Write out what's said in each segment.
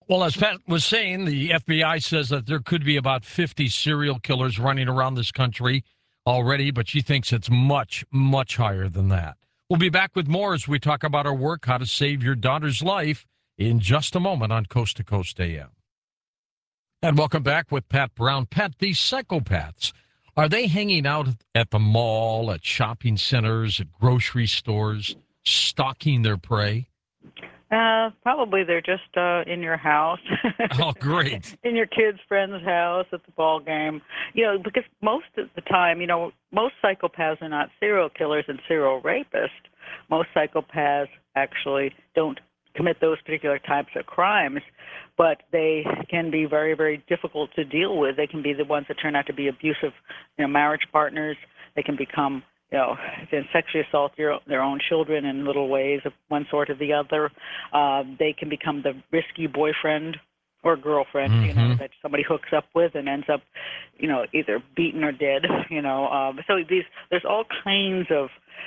Well, as Pat was saying, the FBI says that there could be about 50 serial killers running around this country already, but she thinks it's much, much higher than that. We'll be back with more as we talk about our work, how to save your daughter's life, in just a moment on Coast to Coast AM. And welcome back with Pat Brown. Pat, these psychopaths, are they hanging out at the mall, at shopping centers, at grocery stores, stalking their prey? Probably they're just in your house. Oh, great. In your kid's friend's house at the ball game. Because most of the time, most psychopaths are not serial killers and serial rapists. Most psychopaths actually don't commit those particular types of crimes, but they can be very, very difficult to deal with. They can be the ones that turn out to be abusive, marriage partners. They can become can sexually assault their own children in little ways of one sort or the other. They can become the risky boyfriend or girlfriend, that somebody hooks up with and ends up, either beaten or dead. So there's all kinds of.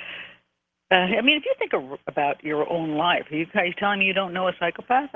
If you think about your own life, are you telling me you don't know a psychopath?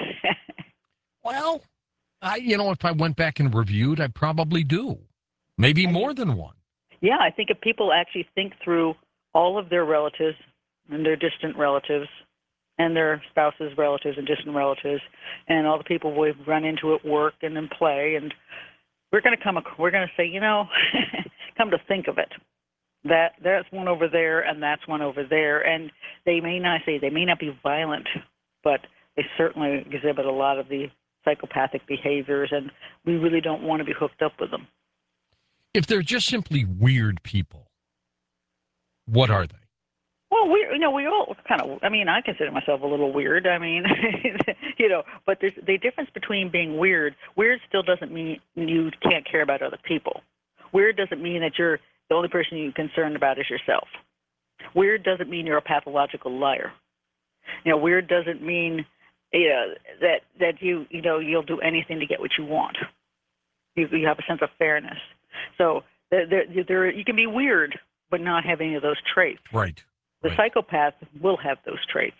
Well, if I went back and reviewed, I probably do. Maybe more than one. Yeah, I think if people actually think through all of their relatives and their distant relatives and their spouses' relatives and distant relatives and all the people we've run into at work and in play, and we're going to say, come to think of it, that's one over there and that's one over there, and they may not be violent, but they certainly exhibit a lot of the psychopathic behaviors, and we really don't want to be hooked up with them. If they're just simply weird people, what are they? Well, we all kind of, I consider myself a little weird. But there's the difference between being weird. Weird still doesn't mean you can't care about other people. Weird doesn't mean that you're the only person you're concerned about is yourself. Weird doesn't mean you're a pathological liar. Weird doesn't mean, that you'll do anything to get what you want. You have a sense of fairness. So you can be weird, but not have any of those traits. Right. The psychopath will have those traits.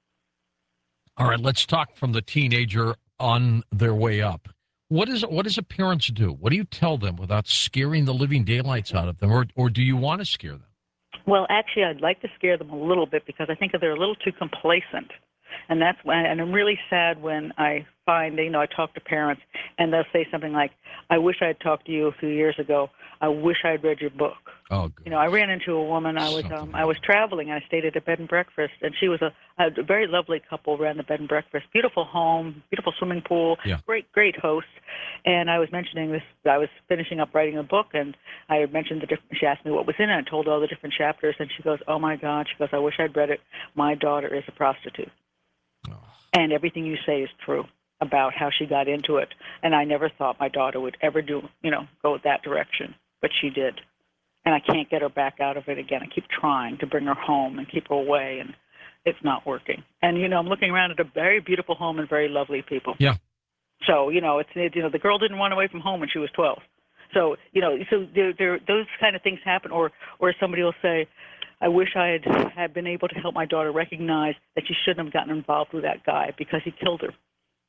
All right, let's talk from the teenager on their way up. What does a parents do? What do you tell them without scaring the living daylights out of them, or do you want to scare them? Well, actually, I'd like to scare them a little bit because I think that they're a little too complacent. And I'm really sad when I find, I talk to parents, and they'll say something like, I wish I had talked to you a few years ago. I wish I had read your book. Oh, good. I ran into a woman. I was traveling, and I stayed at a bed and breakfast, and she was a very lovely couple, ran the bed and breakfast. Beautiful home, beautiful swimming pool, great host. And I was mentioning this. I was finishing up writing a book, and I had mentioned she asked me what was in it. I told her all the different chapters, and she goes, oh, my God. She goes, I wish I'd read it. My daughter is a prostitute. And everything you say is true about how she got into it. And I never thought my daughter would ever go that direction, but she did. And I can't get her back out of it again. I keep trying to bring her home and keep her away, and it's not working. And, I'm looking around at a very beautiful home and very lovely people. Yeah. So, the girl didn't run away from home when she was 12. So, so those kind of things happen, or somebody will say, I wish I had been able to help my daughter recognize that she shouldn't have gotten involved with that guy because he killed her.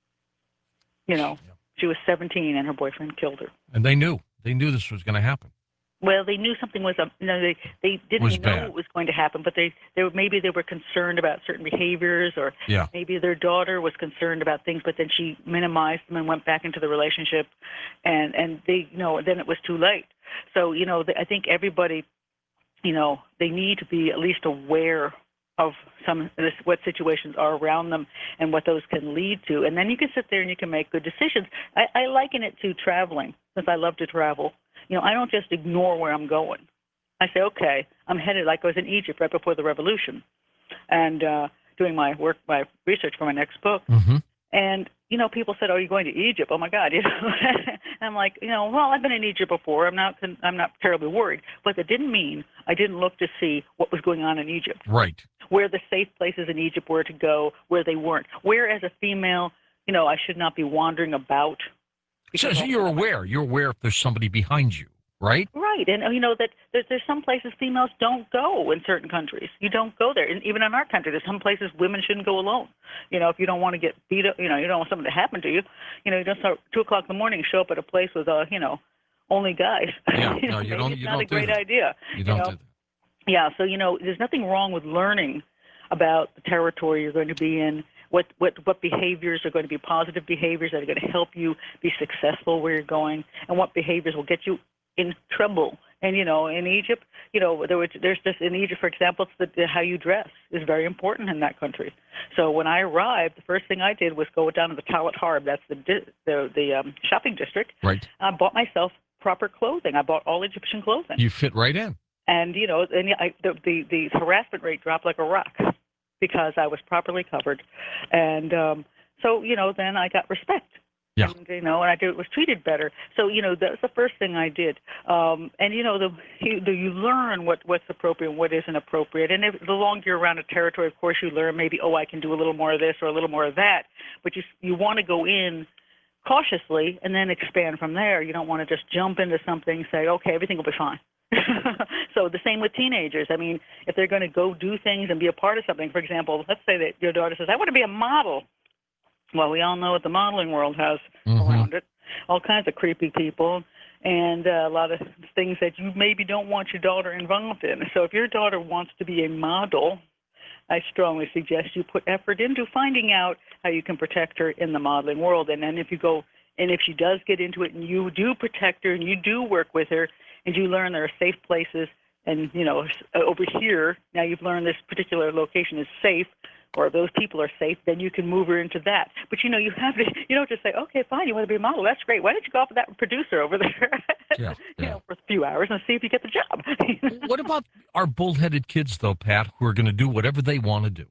She was 17 and her boyfriend killed her. And they knew this was going to happen. Well, they knew something was up. They didn't know it was going to happen, but maybe they were concerned about certain behaviors, or maybe their daughter was concerned about things, but then she minimized them and went back into the relationship, and they then it was too late. So I think everybody. They need to be at least aware of what situations are around them and what those can lead to. And then you can sit there and you can make good decisions. I liken it to traveling, since I love to travel. I don't just ignore where I'm going. I say, okay, I'm headed, like I was in Egypt right before the revolution, and doing my research for my next book. Mm-hmm. And, people said, oh, you're going to Egypt? Oh, my God. And I'm like, well, I've been in Egypt before. I'm not terribly worried. But that didn't mean I didn't look to see what was going on in Egypt. Right. Where the safe places in Egypt were to go, where they weren't. Where, as a female, I should not be wandering about. So you're aware. You're aware if there's somebody behind you. right? Right, and that there's some places females don't go in certain countries. You don't go there, and even in our country, there's some places women shouldn't go alone. If you don't want to get beat up, you don't want something to happen to you. You don't start 2 o'clock in the morning, show up at a place with only guys. Yeah, no, you don't. It's You not a don't do great that. idea. You don't do that. Yeah, so there's nothing wrong with learning about the territory you're going to be in. What behaviors are going to be positive behaviors that are going to help you be successful where you're going, and what behaviors will get you in trouble. And in Egypt, there's just in Egypt, for example, it's how you dress is very important in that country. So when I arrived, the first thing I did was go down to the Talat Harb. That's the shopping district. Right. I bought myself proper clothing. I bought all Egyptian clothing. You fit right in. And the harassment rate dropped like a rock because I was properly covered, and so then I got respect. Yeah. And and I was treated better. So that was the first thing I did. And you learn what's appropriate and what isn't appropriate. And the longer you're around a territory, of course, you learn maybe I can do a little more of this or a little more of that. But you want to go in cautiously and then expand from there. You don't want to just jump into something and say, okay, everything will be fine. So the same with teenagers. I mean, if they're going to go do things and be a part of something, for example, let's say that your daughter says, I want to be a model. Well, we all know what the modeling world has around it, all kinds of creepy people and a lot of things that you maybe don't want your daughter involved in. So if your daughter wants to be a model, I strongly suggest you put effort into finding out how you can protect her in the modeling world. And then if she does get into it and you do protect her and you do work with her and you learn there are safe places and, over here, now you've learned this particular location is safe, or those people are safe, then you can move her into that. But you have to, you don't just say, okay, fine, you want to be a model, that's great. Why don't you go off with that producer over there, for a few hours and see if you get the job. What about our bullheaded kids, though, Pat, who are going to do whatever they want to do?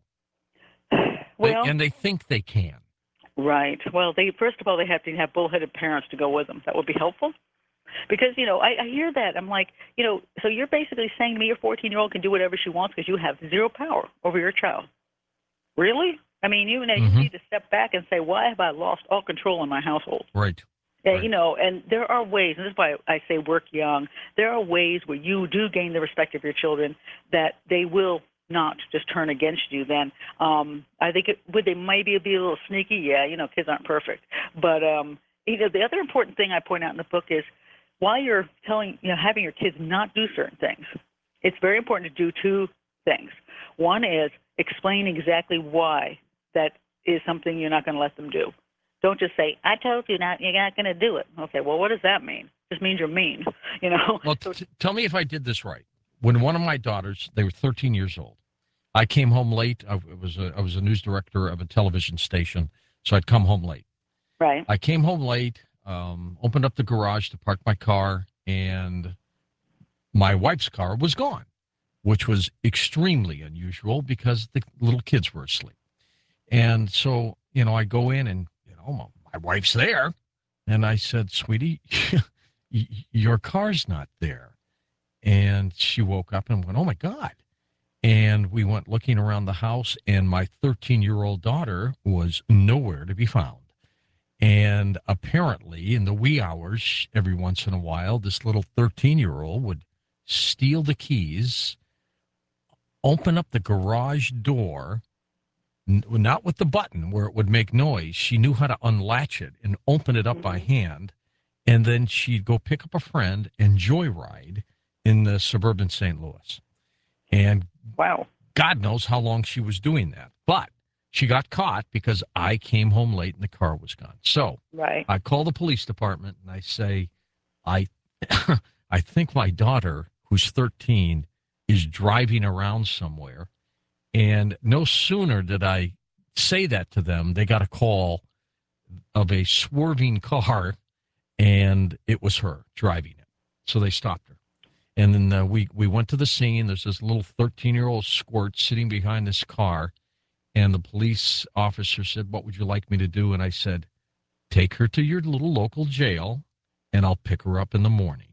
Well, and they think they can. Right. Well, first of all, they have to have bullheaded parents to go with them. That would be helpful. Because, I hear that. I'm like, so you're basically saying to me your 14-year-old can do whatever she wants because you have zero power over your child. Really? I mean, you need to step back and say, why have I lost all control in my household? Right. Right. And there are ways, and this is why I say work young, there are ways where you do gain the respect of your children that they will not just turn against you then. I think they maybe be a little sneaky? Yeah, kids aren't perfect. But the other important thing I point out in the book is while you're having your kids not do certain things, it's very important to do two things. One is explain exactly why that is something you're not going to let them do. Don't just say, I told you you're not going to do it. Okay, well, what does that mean? It just means you're mean, Well, tell me if I did this right. When one of my daughters, they were 13 years old, I came home late. I was a news director of a television station, so I'd come home late. Right. I came home late, opened up the garage to park my car, and my wife's car was gone, which was extremely unusual because the little kids were asleep. And so, I go in and, my wife's there. And I said, sweetie, your car's not there. And she woke up and went, oh, my God. And we went looking around the house, and my 13-year-old daughter was nowhere to be found. And apparently, in the wee hours, every once in a while, this little 13-year-old would steal the keys, open up the garage door, not with the button where it would make noise. She knew how to unlatch it and open it up by hand. And then she'd go pick up a friend and joyride in the suburban St. Louis. And wow, God knows how long she was doing that. But she got caught because I came home late and the car was gone. So right. I call the police department and I say, I think my daughter, who's 13, is driving around somewhere. And no sooner did I say that to them, they got a call of a swerving car, and it was her driving it. So they stopped her. And then we went to the scene. There's this little 13-year-old squirt sitting behind this car. And the police officer said, what would you like me to do? And I said, take her to your little local jail, and I'll pick her up in the morning.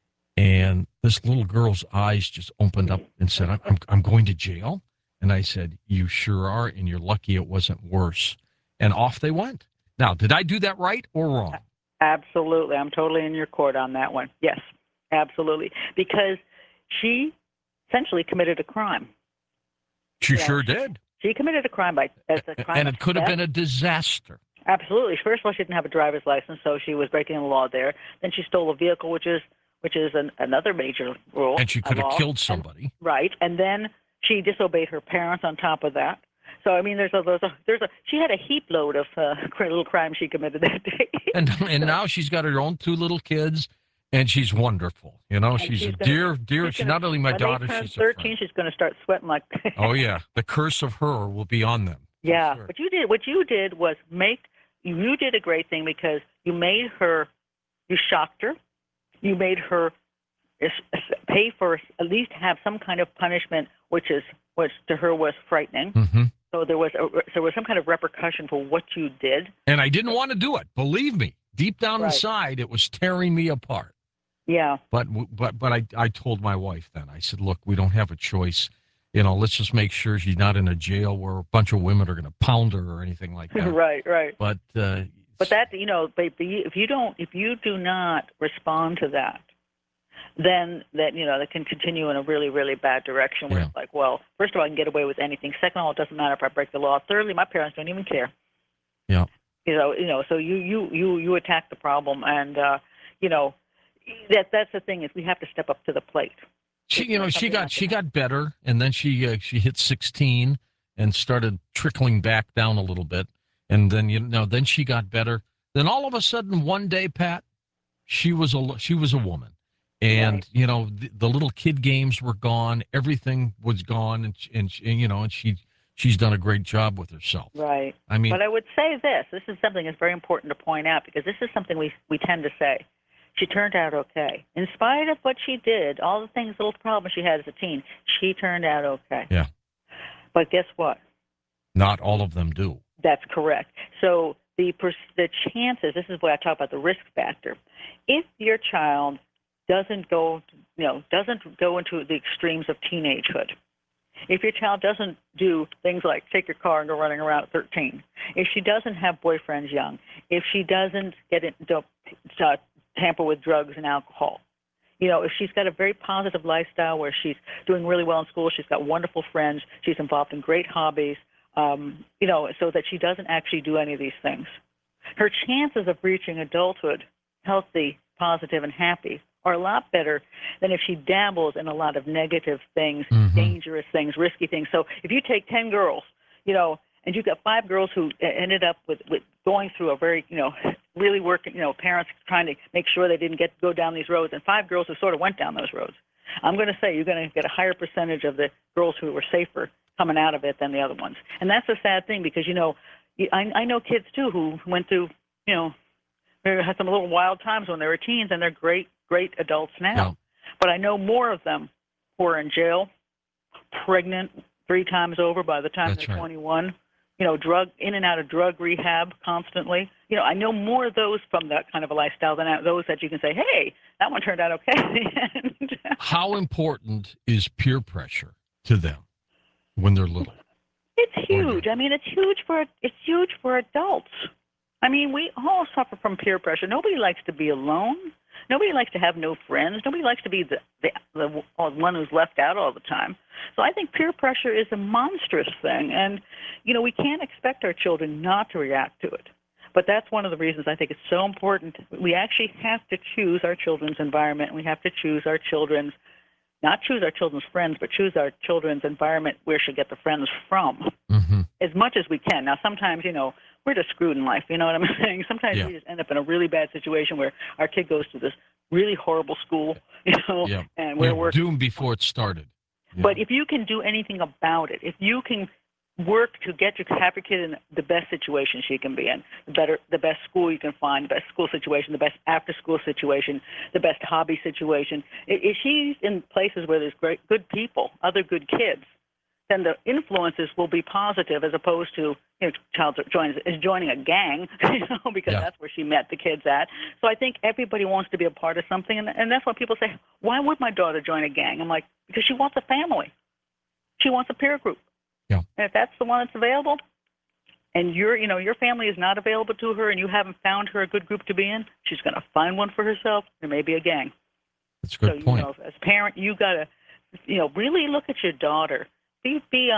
And this little girl's eyes just opened up and said, I'm going to jail? And I said, you sure are, and you're lucky it wasn't worse. And off they went. Now, did I do that right or wrong? Absolutely. I'm totally in your court on that one. Yes. Absolutely. Because she essentially committed a crime. She sure did. She committed a crime as a crime And of it could have theft. been a disaster. Absolutely. First of all, she didn't have a driver's license, so she was breaking the law there. Then she stole a vehicle, which is another major rule. And she could have law. killed somebody. Right. And then she disobeyed her parents on top of that. So I mean, she had a heap load of little crimes she committed that day. And now she's got her own 2 little kids, and she's wonderful. You know, she's a dear. She's not only my daughter, she's a 13. friend. She's going to start sweating like. Oh yeah, the curse of her will be on them. Yeah, Sure. what you did was you did a great thing because you shocked her, you made her pay for at least have some kind of punishment, which to her was frightening. Mm-hmm. So there was some kind of repercussion for what you did. And I didn't want to do it. Believe me, deep down Right. inside, it was tearing me apart. Yeah. But I told my wife then. I said, look, we don't have a choice. You know, let's just make sure she's not in a jail where a bunch of women are going to pound her or anything like that. Right. But that, if you do not respond to that, then that can continue in a really, really bad direction where it's like, well, first of all, I can get away with anything. Second of all, it doesn't matter if I break the law. Thirdly, my parents don't even care. Yeah. So you attack the problem, and that's the thing is we have to step up to the plate. She got better, and then she hit 16 and started trickling back down a little bit, and then then she got better. Then all of a sudden, one day, Pat, she was a woman, and right. the little kid games were gone, everything was gone, and she's done a great job with herself. Right. I mean, but I would say this is something that's very important to point out because this is something we tend to say. She turned out okay. In spite of what she did, all the little problems she had as a teen, she turned out okay. Yeah. But guess what? Not all of them do. That's correct. So the chances, this is where I talk about the risk factor. If your child doesn't go into the extremes of teenagehood, if your child doesn't do things like take your car and go running around at 13, if she doesn't have boyfriends young, if she doesn't tamper with drugs and alcohol, if she's got a very positive lifestyle where she's doing really well in school, she's got wonderful friends, she's involved in great hobbies, so that she doesn't actually do any of these things, her chances of reaching adulthood healthy, positive, and happy are a lot better than if she dabbles in a lot of negative things, dangerous things, risky things. So if you take 10 girls, and you've got 5 girls who ended up with going through a very, really working, parents trying to make sure they didn't go down these roads, and 5 girls who sort of went down those roads, I'm going to say you're going to get a higher percentage of the girls who were safer coming out of it than the other ones. And that's a sad thing because, I know kids, too, who went through, they had some little wild times when they were teens, and they're great adults now. Yeah. But I know more of them who are in jail, pregnant 3 times over by the time That's they're right. 21, in and out of drug rehab constantly. I know more of those from that kind of a lifestyle than those that you can say, hey, that one turned out okay. How important is peer pressure to them when they're little? It's huge. I mean, it's huge for adults. I mean, we all suffer from peer pressure. Nobody likes to be alone. Nobody likes to have no friends. Nobody likes to be the one who's left out all the time. So I think peer pressure is a monstrous thing, and we can't expect our children not to react to it. But that's one of the reasons I think it's so important. We actually have to choose our children's environment. We have to choose our children's, not choose our children's friends, but choose our children's environment where she get the friends from, as much as we can. Now, sometimes, we're just screwed in life. You know what I'm saying? Sometimes we just end up in a really bad situation where our kid goes to this really horrible school, and we're working. Doomed before it started. Yeah. But if you can do anything about it, if you can work to have your kid in the best situation she can be in, the best school you can find, the best school situation, the best after-school situation, the best hobby situation. If she's in places where there's good people, other good kids, then the influences will be positive as opposed to child joining a gang, because that's where she met the kids at. So I think everybody wants to be a part of something, and that's why people say, why would my daughter join a gang? I'm like, because she wants a family. She wants a peer group. Yeah. And if that's the one that's available, and your family is not available to her, and you haven't found her a good group to be in, she's going to find one for herself. There may be a gang. That's a good So, point. as a parent, you got to, really look at your daughter. Be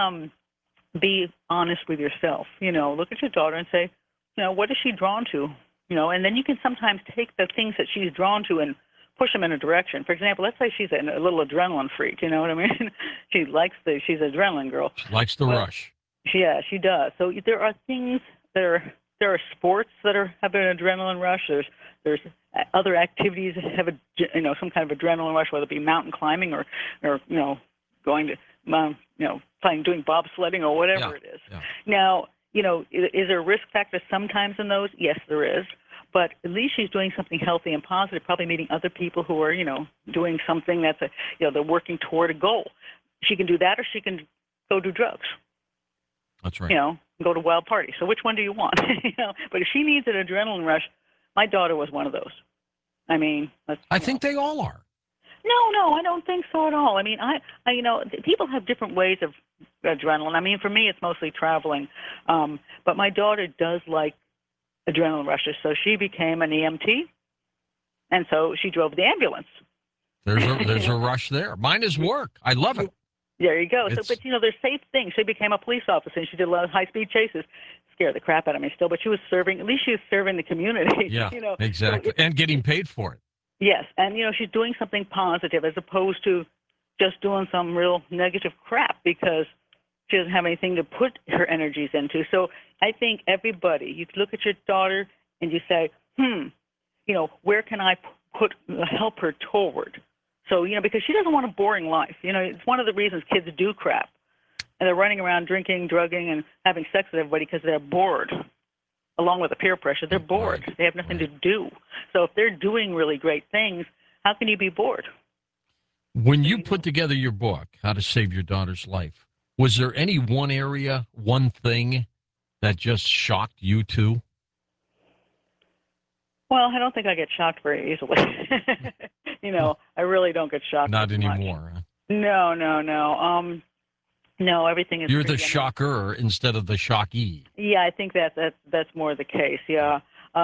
honest with yourself. Look at your daughter and say, what is she drawn to? And then you can sometimes take the things that she's drawn to and push them in a direction. For example, let's say she's a little adrenaline freak. You know what I mean? She's an adrenaline girl. She likes the rush. Yeah, she does. So there are things there are sports that have an adrenaline rush. There's other activities that have some kind of adrenaline rush, whether it be mountain climbing or going to doing bobsledding or whatever it is. Yeah. Now, is there a risk factor sometimes in those? Yes, there is. But at least she's doing something healthy and positive, probably meeting other people who are, doing something that's they're working toward a goal. She can do that, or she can go do drugs. That's right. Go to wild parties. So which one do you want? But if she needs an adrenaline rush, my daughter was one of those. I mean, I think they all are. No, I don't think so at all. I mean, I people have different ways of adrenaline. I mean, for me, it's mostly traveling. But my daughter does like adrenaline rushes, so she became an EMT, and so she drove the ambulance. There's a rush there. Mine is work. I love it. There you go. So, but there's safe things. She became a police officer, and she did a lot of high-speed chases. Scared the crap out of me still, but she was serving. At least she was serving the community. Yeah, exactly, and getting paid for it. Yes, and she's doing something positive as opposed to just doing some real negative crap because she doesn't have anything to put her energies into. So I think everybody, you look at your daughter and you say, where can I help her toward? So, because she doesn't want a boring life. It's one of the reasons kids do crap. And they're running around drinking, drugging, and having sex with everybody because they're bored. Along with the peer pressure, they're bored. Right. They have nothing to do. So if they're doing really great things, how can you be bored? When you put together your book, How to Save Your Daughter's Life, was there any one area, one thing that just shocked you too? Well, I don't think I get shocked very easily. I really don't get shocked. Not anymore. Much. No. No, everything is. You're the shocker instead of the shockee. Yeah, I think that's more the case. Yeah,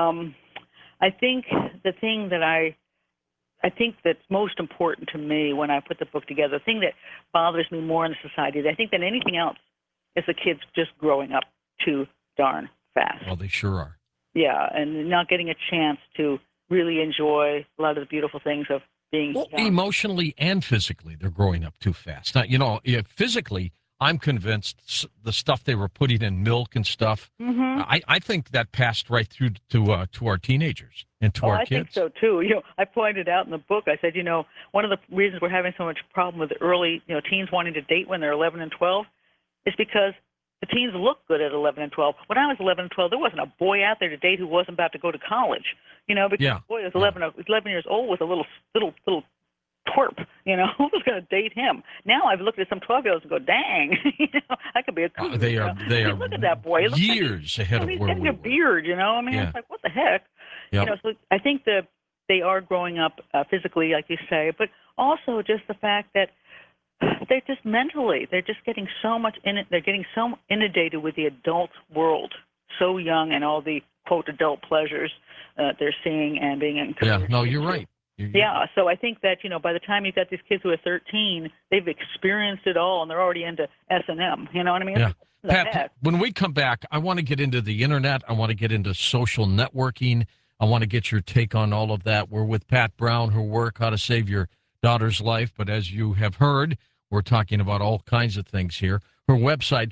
I think the thing that I think that's most important to me when I put the book together, the thing that bothers me more in the society, I think than anything else, is the kids just growing up too darn fast. Well, they sure are. Yeah, and not getting a chance to really enjoy a lot of the beautiful things of being young. Emotionally and physically, they're growing up too fast. Now, physically, I'm convinced the stuff they were putting in milk and stuff, I think that passed right through to our teenagers and to our kids. I think so, too. I pointed out in the book, I said, one of the reasons we're having so much problem with the early, teens wanting to date when they're 11 and 12 is because the teens look good at 11 and 12. When I was 11 and 12, there wasn't a boy out there to date who wasn't about to go to college, because the boy was 11 years old with a little twerp, who was going to date him? Now I've looked at some 12-year-olds and go, dang, I could be a cougar. They are look at that boy. Years ahead of where we were. He's getting a beard, It's like, what the heck? Yep. So I think that they are growing up physically, like you say, but also just the fact that they're just mentally, they're just getting so much in it. They're getting so inundated with the adult world, so young, and all the, quote, adult pleasures they're seeing and being encouraged. Yeah, no, you're right. Yeah, so I think that, by the time you've got these kids who are 13, they've experienced it all, and they're already into S&M. You know what I mean? Yeah. Pat, when we come back, I want to get into the Internet. I want to get into social networking. I want to get your take on all of that. We're with Pat Brown, her work, How to Save Your Daughter's Life. But as you have heard, we're talking about all kinds of things here. Her website,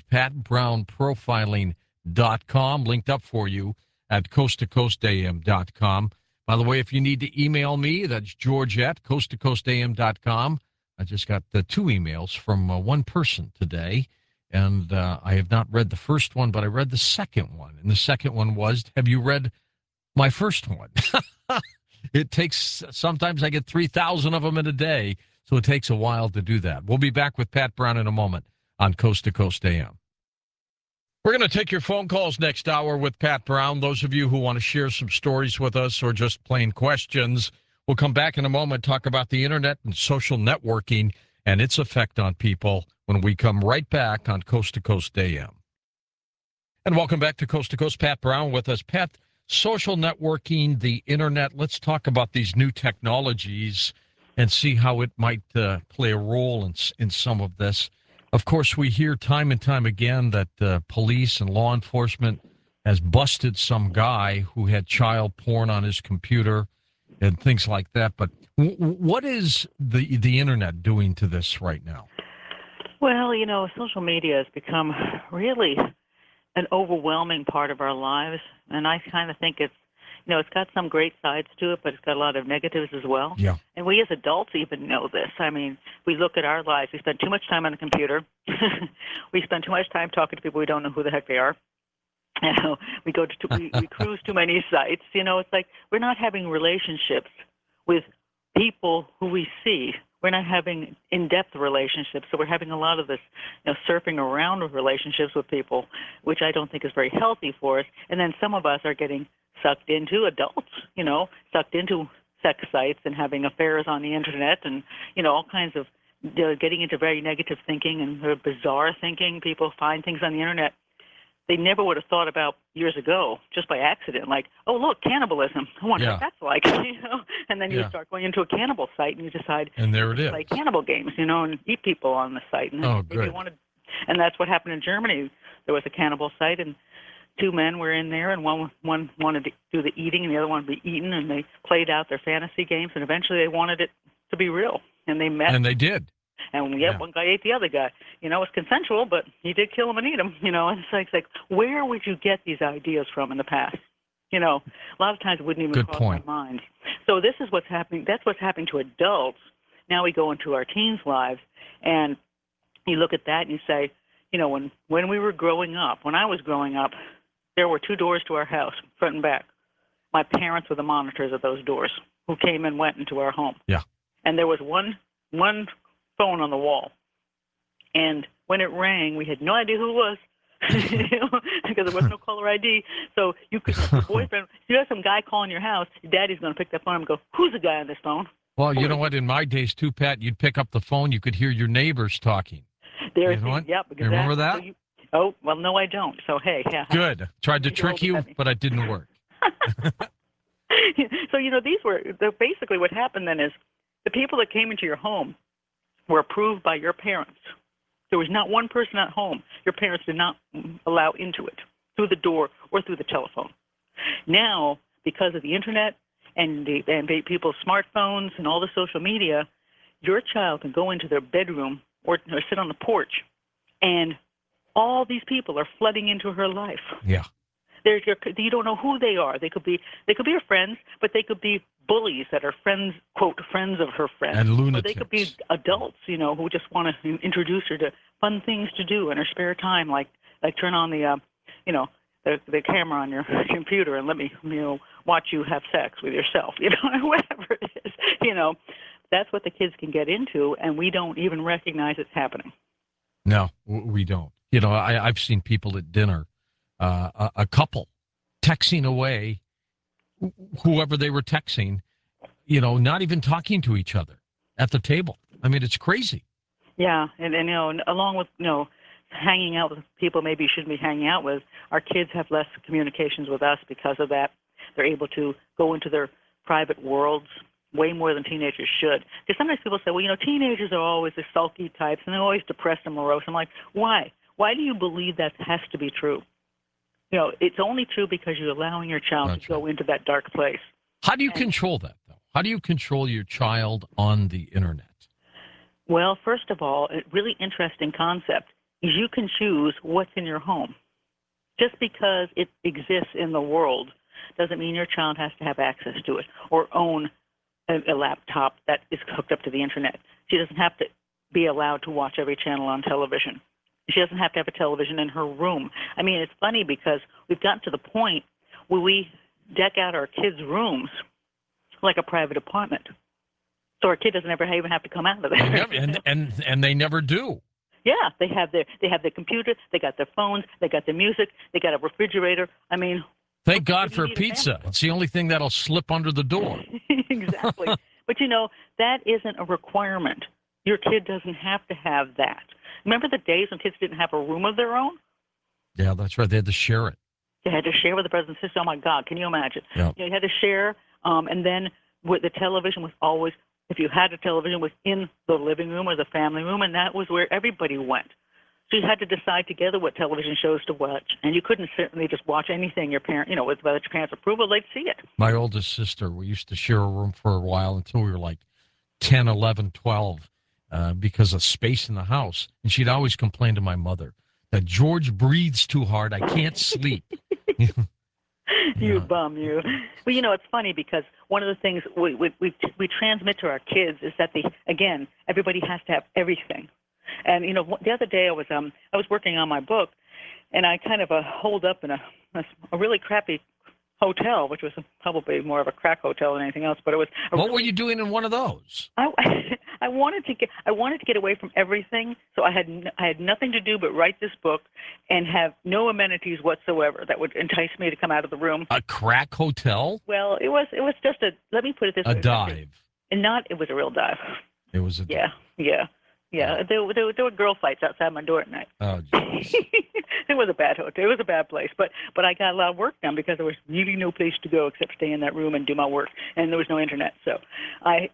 patbrownprofiling.com, linked up for you at coasttocoastam.com. By the way, if you need to email me, that's George at coasttocoastam.com. I just got 2 emails from one person today, and I have not read the first one, but I read the second one. And the second one was, have you read my first one? It takes, sometimes I get 3,000 of them in a day, so it takes a while to do that. We'll be back with Pat Brown in a moment on Coast to Coast AM. We're going to take your phone calls next hour with Pat Brown. Those of you who want to share some stories with us or just plain questions, we'll come back in a moment, talk about the Internet and social networking and its effect on people when we come right back on Coast to Coast AM. And welcome back to Coast. Pat Brown with us. Pat, social networking, the Internet, let's talk about these new technologies. and see how it might play a role in some of this. Of course, we hear time and time again that police and law enforcement has busted some guy who had child porn on his computer and things like that. But what is the internet doing to this right now? Well, social media has become really an overwhelming part of our lives, and I kind of think it's got some great sides to it, but it's got a lot of negatives as well. Yeah. And we as adults even know this. I mean, we look at our lives. We spend too much time on the computer. We spend too much time talking to people we don't know who the heck they are. We go we cruise too many sites. It's like we're not having relationships with people who we see. We're not having in-depth relationships, so we're having a lot of this, surfing around with relationships with people, which I don't think is very healthy for us. And then some of us are getting sucked into adults, sucked into sex sites and having affairs on the internet, and all kinds of getting into very negative thinking and bizarre thinking. People find things on the internet they never would have thought about years ago, just by accident. Like, oh, look, cannibalism. I wonder what that's like, And then you start going into a cannibal site, and you decide, and there it is, play cannibal games, and eat people on the site. And good. And that's what happened in Germany. There was a cannibal site, and two men were in there, and one wanted to do the eating, and the other wanted to be eaten, and they played out their fantasy games, and eventually they wanted it to be real, and they met. And they did. And one guy ate the other guy. It was consensual, but he did kill him and eat him. And it's like, where would you get these ideas from in the past? A lot of times it wouldn't even cross our minds. So this is what's happening. That's what's happening to adults. Now we go into our teens' lives, and you look at that and you say, when we were growing up, when I was growing up, there were two doors to our house, front and back. My parents were the monitors of those doors who came and went into our home. Yeah. And there was one phone on the wall, and when it rang, we had no idea who it was because there was no caller ID. So you could, your boyfriend, you have some guy calling your house, your daddy's going to pick that phone and go, "Who's the guy on this phone?" Well, you know what? In my days too, Pat, you'd pick up the phone, you could hear your neighbors talking. Yep. You remember that? So no, I don't. So hey, yeah. Good. Tried to trick you, but it didn't work. So basically what happened then is the people that came into your home were approved by your parents. There was not one person at home your parents did not allow into it, through the door or through the telephone. Now, because of the internet and people's smartphones and all the social media, your child can go into their bedroom or sit on the porch, and all these people are flooding into her life. Yeah. You don't know who they are. They could be your friends, but they could be bullies that are friends, quote, friends of her friends. And lunatics. Or they could be adults, who just want to introduce her to fun things to do in her spare time, like turn on the camera on your computer and let me, watch you have sex with yourself, whatever it is. That's what the kids can get into, and we don't even recognize it's happening. No, we don't. I've seen people at dinner, a couple texting away, whoever they were texting, not even talking to each other at the table. I mean, it's crazy. Yeah, and along with hanging out with people maybe you shouldn't be hanging out with, our kids have less communications with us because of that. They're able to go into their private worlds way more than teenagers should. Because sometimes people say, well, teenagers are always the sulky types, and they're always depressed and morose. I'm like, why? Why do you believe that has to be true? It's only true because you're allowing your child to go into that dark place. How do you control that, though? How do you control your child on the internet? Well, first of all, a really interesting concept is you can choose what's in your home. Just because it exists in the world doesn't mean your child has to have access to it or own a laptop that is hooked up to the internet. She doesn't have to be allowed to watch every channel on television. She doesn't have to have a television in her room. I mean, it's funny because we've gotten to the point where we deck out our kids' rooms like a private apartment. So our kid doesn't ever even have to come out of there. And they never do. Yeah, they have their computer, they got their phones, they got their music, they got a refrigerator. I mean, thank God for pizza. It's the only thing that'll slip under the door. Exactly. But that isn't a requirement. Your kid doesn't have to have that. Remember the days when kids didn't have a room of their own? Yeah, that's right. They had to share it. They had to share with the brothers and sisters. Oh, my God, can you imagine? Yeah. You had to share, and then the television was always If you had a television, it was in the living room or the family room, and that was where everybody went. So you had to decide together what television shows to watch, and you couldn't certainly just watch anything your parent, without your parents' approval, they'd see it. My oldest sister, we used to share a room for a while until we were like 10, 11, 12 because of space in the house. And she'd always complain to my mother that George breathes too hard. I can't sleep. You bum, you. Well, it's funny because one of the things we transmit to our kids is that everybody has to have everything. And the other day I was working on my book, and I kind of holed up in a really crappy hotel, which was probably more of a crack hotel than anything else. But it was. What were you doing in one of those? I wanted to get away from everything, so I had nothing to do but write this book and have no amenities whatsoever that would entice me to come out of the room. A crack hotel? Well, it was just let me put it this way. A dive. It was a real dive. It was a dive. Yeah. There were girl fights outside my door at night. Oh, geez. It was a bad hotel. It was a bad place, but I got a lot of work done because there was really no place to go except stay in that room and do my work, and there was no internet. So I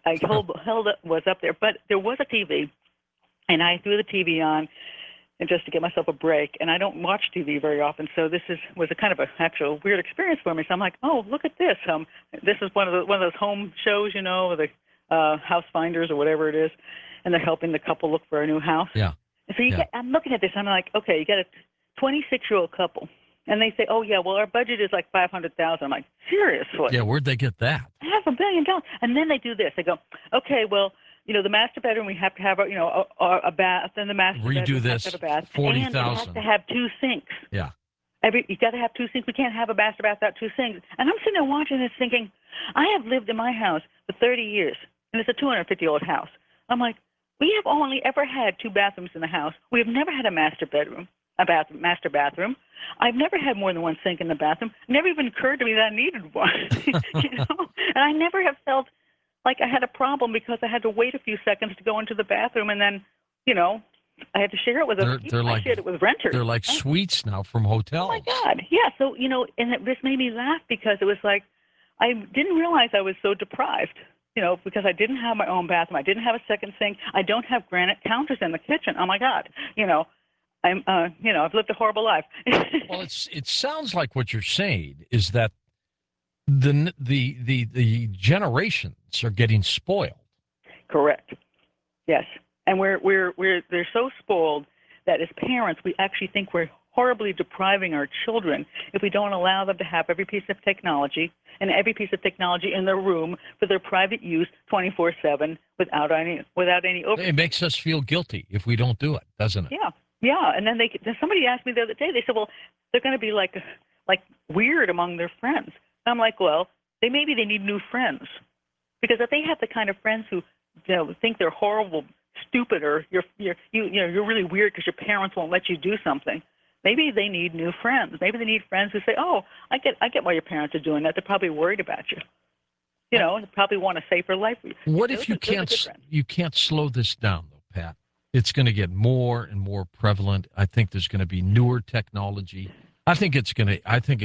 was up there, but there was a TV, and I threw the TV on, and just to get myself a break. And I don't watch TV very often, so this was a kind of a actual weird experience for me. So I'm like, oh, look at this. This is one of those home shows, the House Finders or whatever it is. And they're helping the couple look for a new house. Yeah. And so I'm looking at this. I'm like, okay, you got a 26-year-old couple, and they say, oh yeah, well our budget is like $500,000. I'm like, seriously? Yeah. Where'd they get that? $500 million. And then they do this. They go, okay, well, the master bedroom we have to have a bath, and the master bedroom this. has to have a bath, $40,000. and it has to have 2 sinks. Yeah. You got to have 2 sinks. We can't have a master bath without 2 sinks. And I'm sitting there watching this, thinking, I have lived in my house for 30 years, and it's a 250-year-old house. I'm like, we have only ever had 2 bathrooms in the house. We have never had a master bathroom. I've never had more than 1 sink in the bathroom. It never even occurred to me that I needed one. And I never have felt like I had a problem because I had to wait a few seconds to go into the bathroom, and then, I had to share it with other people. I shared it with renters. They're like suites now from hotels. Oh my God, yeah. So and this made me laugh because it was like I didn't realize I was so deprived. Because I didn't have my own bathroom. I didn't have a second sink. I don't have granite counters in the kitchen. Oh my God. I've lived a horrible life. Well, it sounds like what you're saying is that the generations are getting spoiled. Correct. Yes. And they're so spoiled that as parents, we actually think we're horribly depriving our children if we don't allow them to have every piece of technology and every piece of technology in their room for their private use 24/7 without any It makes us feel guilty if we don't do it, doesn't it? Yeah. And then somebody asked me the other day. They said, well, they're going to be like weird among their friends. And I'm like, well, maybe they need new friends, because if they have the kind of friends who think they're horrible, stupid, or you're really weird because your parents won't let you do something. Maybe they need new friends. Maybe they need friends who say, oh, I get why your parents are doing that. They're probably worried about you. They probably want a safer life for you. What if you can't slow this down, though, Pat? It's going to get more and more prevalent. I think there's going to be newer technology. I think there's going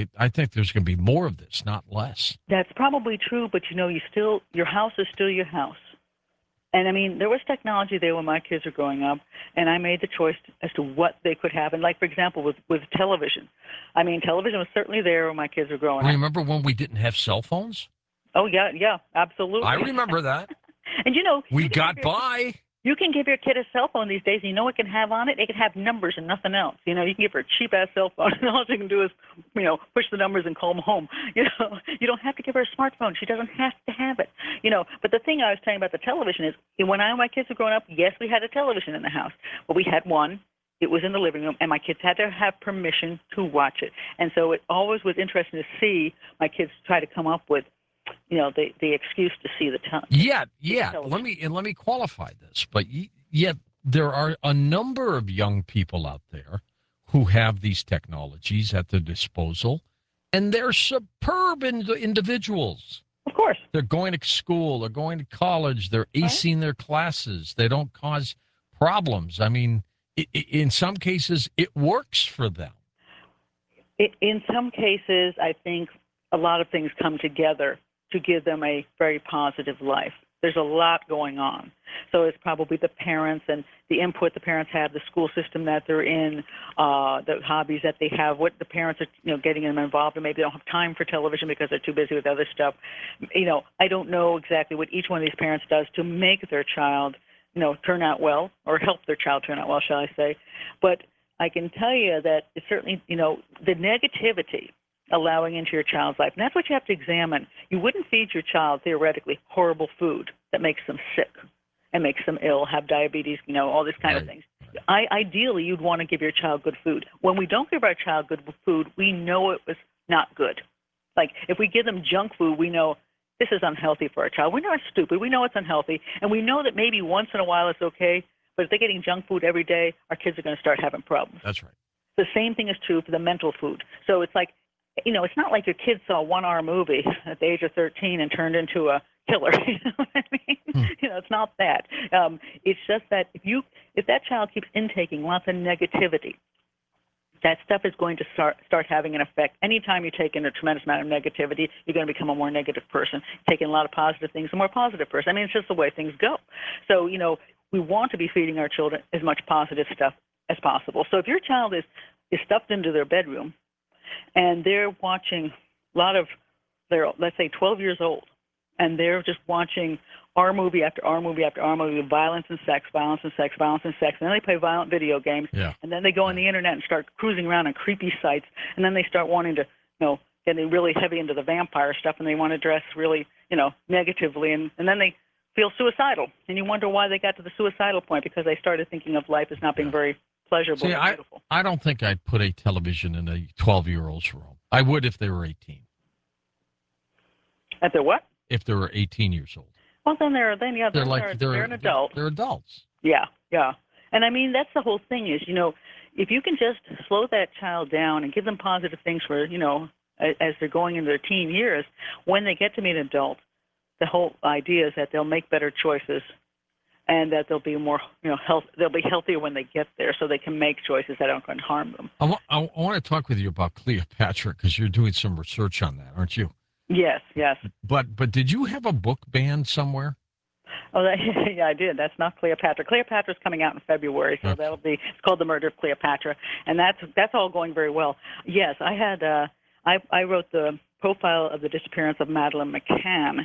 to be more of this, not less. That's probably true, but your house is still your house. And I mean, there was technology there when my kids were growing up, and I made the choice as to what they could have. And like, for example, with television. I mean, television was certainly there when my kids were growing up. Remember when we didn't have cell phones? Oh, yeah, absolutely. I remember that. And we got by. You can give your kid a cell phone these days. You know what can have on it? It can have numbers and nothing else. You can give her a cheap-ass cell phone, and all she can do is, push the numbers and call them home. You don't have to give her a smartphone. She doesn't have to have it. But the thing I was telling about the television is, when my kids were growing up, yes, we had a television in the house. But we had one. It was in the living room, and my kids had to have permission to watch it. And so it always was interesting to see my kids try to come up with the excuse to see the television. Yeah. Let me qualify this, but yet there are a number of young people out there who have these technologies at their disposal, and they're superb individuals. Of course, they're going to school, they're going to college, they're acing their classes. They don't cause problems. I mean, in some cases, it works for them. In some cases, I think a lot of things come together to give them a very positive life. There's a lot going on. So it's probably the parents and the input the parents have, the school system that they're in, the hobbies that they have, what the parents are, getting them involved in. Maybe they don't have time for television because they're too busy with other stuff. I don't know exactly what each one of these parents does to make their child, turn out well, or help their child turn out well, shall I say. But I can tell you that it's certainly, the negativity allowing into your child's life. And that's what you have to examine. You wouldn't feed your child, theoretically, horrible food that makes them sick and makes them ill, have diabetes, all these kind of things. Ideally, you'd want to give your child good food. When we don't give our child good food, we know it was not good. Like, if we give them junk food, we know this is unhealthy for our child. We know it's stupid. We know it's unhealthy. And we know that maybe once in a while it's okay, but if they're getting junk food every day, our kids are going to start having problems. That's right. The same thing is true for the mental food. So it's like, it's not like your kid saw a 1-hour movie at the age of 13 and turned into a killer. You know what I mean? It's not that. It's just that if that child keeps intaking lots of negativity, that stuff is going to start having an effect. Anytime you take in a tremendous amount of negativity, you're going to become a more negative person. Taking a lot of positive things, a more positive person. I mean, it's just the way things go. So, we want to be feeding our children as much positive stuff as possible. So if your child is stuffed into their bedroom and they're watching they're, let's say, 12 years old, and they're just watching R movie after R movie after R movie, violence and sex, violence and sex, violence and sex, and then they play violent video games, and then they go on the internet and start cruising around on creepy sites, and then they start wanting to, getting really heavy into the vampire stuff, and they want to dress really, negatively, and then they feel suicidal, and you wonder why they got to the suicidal point, because they started thinking of life as not being very pleasurable and beautiful. I don't think I'd put a television in a 12-year-old's room. I would if they were 18. If they're what? If they were 18 years old. Well, then they're an adult. They're adults. Yeah. And I mean, that's the whole thing is, if you can just slow that child down and give them positive things for, as they're going into their teen years, when they get to be an adult, the whole idea is that they'll make better choices and that they'll be more, they'll be healthier when they get there, so they can make choices that aren't going to harm them. I want to talk with you about Cleopatra, because you're doing some research on that, aren't you? Yes. But did you have a book banned somewhere? Oh, yeah, I did. That's not Cleopatra. Cleopatra's coming out in February, so that'll be. It's called The Murder of Cleopatra, and that's all going very well. Yes, I had. I wrote the profile of the disappearance of Madeleine McCann.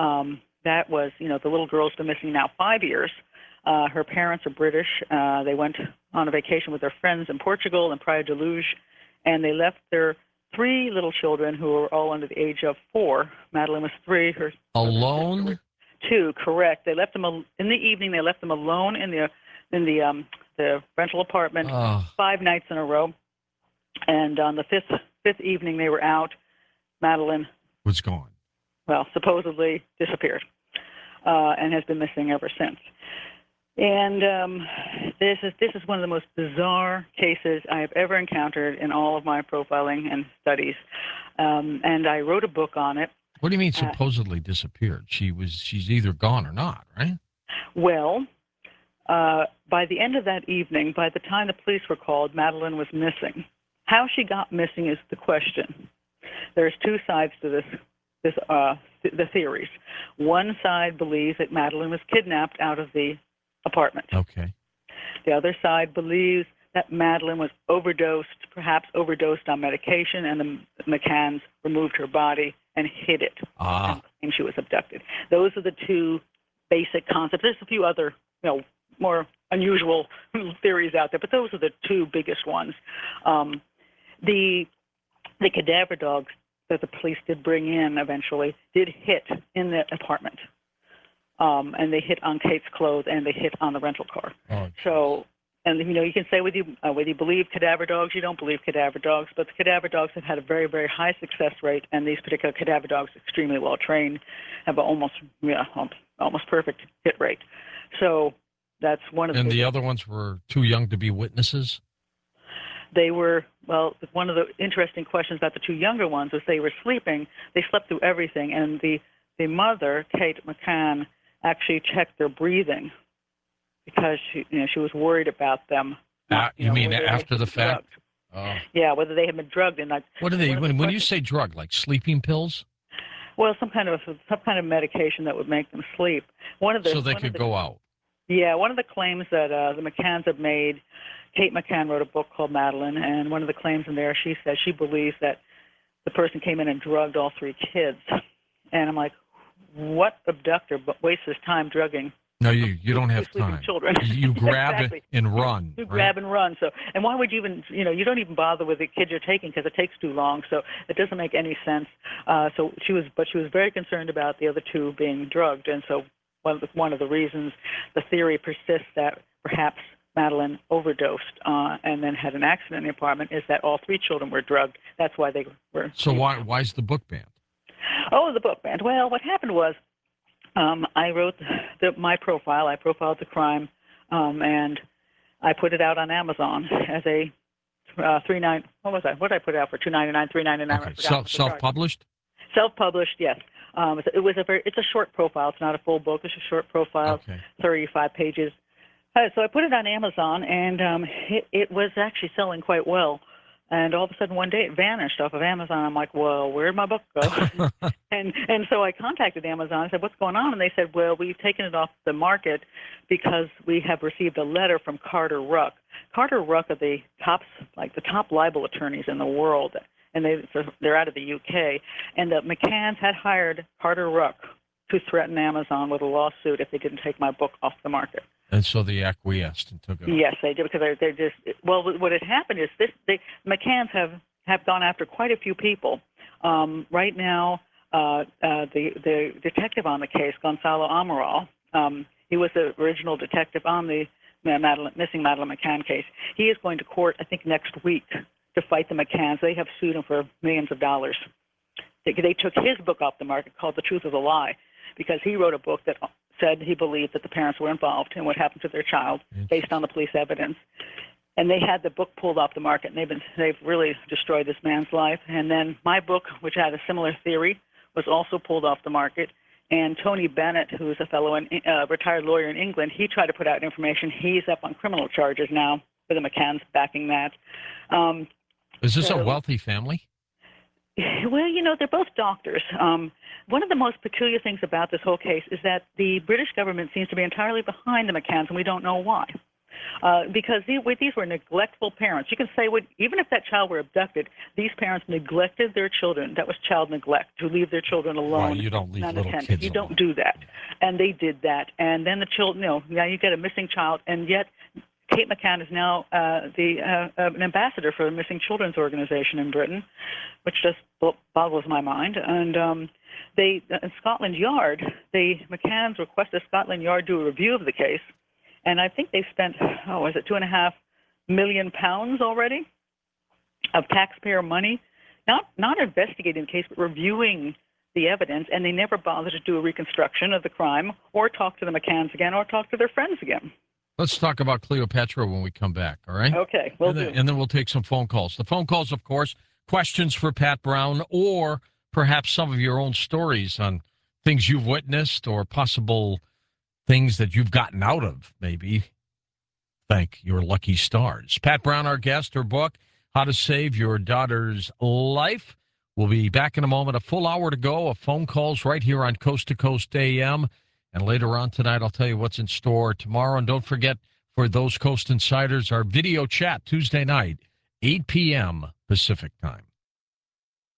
That was, the little girl's been missing now 5 years. Her parents are British. They went on a vacation with their friends in Portugal and Praia de Luz, and they left their 3 little children who were all under the age of 4. Madeleine was 3. Her alone? Was 2, correct. They left them in the evening. They left them alone in the rental apartment 5 nights in a row. And on the fifth evening they were out, Madeleine was gone. Well, supposedly disappeared, and has been missing ever since. And this is one of the most bizarre cases I have ever encountered in all of my profiling and studies. And I wrote a book on it. What do you mean supposedly disappeared? She's either gone or not, right? Well, by the end of that evening, by the time the police were called, Madeleine was missing. How she got missing is the question. There's 2 sides to the theories. One side believes that Madeleine was kidnapped out of the apartment. Okay. The other side believes that Madeleine was perhaps overdosed on medication, and the McCanns removed her body and hid it. And she was abducted. Those are the 2 basic concepts. There's a few other, more unusual theories out there, but those are the 2 biggest ones. The cadaver dogs that the police did bring in eventually did hit in the apartment. And they hit on Kate's clothes, and they hit on the rental car. So, and you can say whether you believe cadaver dogs, you don't believe cadaver dogs, but the cadaver dogs have had a very, very high success rate, and these particular cadaver dogs, extremely well trained, have almost perfect hit rate. So that's one of the. And the other ones were too young to be witnesses? They were, one of the interesting questions about the 2 younger ones was they were sleeping. They slept through everything, and the mother, Kate McCann, actually checked their breathing because she was worried about them. You mean after the fact? Yeah, whether they had been drugged. And what are they? When you say drug, like sleeping pills? Well, some kind of medication that would make them sleep. So they could go out. Yeah, one of the claims that the McCanns have made, Kate McCann wrote a book called Madeline, and one of the claims in there, she says she believes that the person came in and drugged all 3 kids. And I'm like, what abductor wastes his time drugging? No, you don't have time. Children. You grab exactly. it and run. You grab and run. So, and why would you even, you don't even bother with the kid you're taking because it takes too long. So it doesn't make any sense. So she was very concerned about the other 2 being drugged. And so one of the reasons the theory persists that perhaps Madeline overdosed and then had an accident in the apartment is that all 3 children were drugged. That's why they were. So why's the book banned? Oh, the book banned. Well, what happened was I wrote my profile. I profiled the crime, and I put it out on Amazon as a $3.99. What was I? What did I put it out for? $2.99, $3.99. Okay. Self-published. Self-published, yes. It's a short profile. It's not a full book. It's a short profile, 35 pages. So I put it on Amazon, and it was actually selling quite well. And all of a sudden, one day, it vanished off of Amazon. I'm like, well, where'd my book go? and so I contacted Amazon. I said, what's going on? And they said, well, we've taken it off the market because we have received a letter from Carter Ruck. Carter Ruck are the top libel attorneys in the world, and they're out of the UK. And the McCanns had hired Carter Ruck to threaten Amazon with a lawsuit if they didn't take my book off the market. And so they acquiesced and took it off. Yes, they did, because they're just, well, what had happened is McCanns have gone after quite a few people. Right now, the detective on the case, Gonzalo Amaral, he was the original detective on the missing Madeline McCann case. He is going to court, I think, next week to fight the McCanns. They have sued him for millions of dollars. They took his book off the market called The Truth is a Lie, because he wrote a book that said he believed that the parents were involved in what happened to their child based on the police evidence. And they had the book pulled off the market, and they've really destroyed this man's life. And then my book, which had a similar theory, was also pulled off the market. And Tony Bennett, who's a retired lawyer in England, he tried to put out information. He's up on criminal charges now with the McCanns backing that. Is this a wealthy family? Well, they're both doctors. One of the most peculiar things about this whole case is that the British government seems to be entirely behind the McCanns, and we don't know why. Because these were neglectful parents. You can say, even if that child were abducted, these parents neglected their children. That was child neglect, to leave their children alone. Right, you don't leave little kids alone. You don't do that. And they did that. And then the children, now you get a missing child, and yet Kate McCann is now an ambassador for the Missing Children's Organization in Britain, which just boggles my mind. And in Scotland Yard, the McCanns requested Scotland Yard do a review of the case, and I think they spent, was it £2.5 million already of taxpayer money, not investigating the case, but reviewing the evidence, and they never bothered to do a reconstruction of the crime or talk to the McCanns again or talk to their friends again. Let's talk about Cleopatra when we come back, all right? Okay, we'll do. And then we'll take some phone calls. The phone calls, of course, questions for Pat Brown, or perhaps some of your own stories on things you've witnessed or possible things that you've gotten out of, maybe. Thank your lucky stars. Pat Brown, our guest, her book, How to Save Your Daughter's Life. We'll be back in a moment. A full hour to go of phone calls right here on Coast to Coast AM. And later on tonight, I'll tell you what's in store tomorrow. And don't forget, for those Coast Insiders, our video chat Tuesday night, 8 p.m. Pacific time.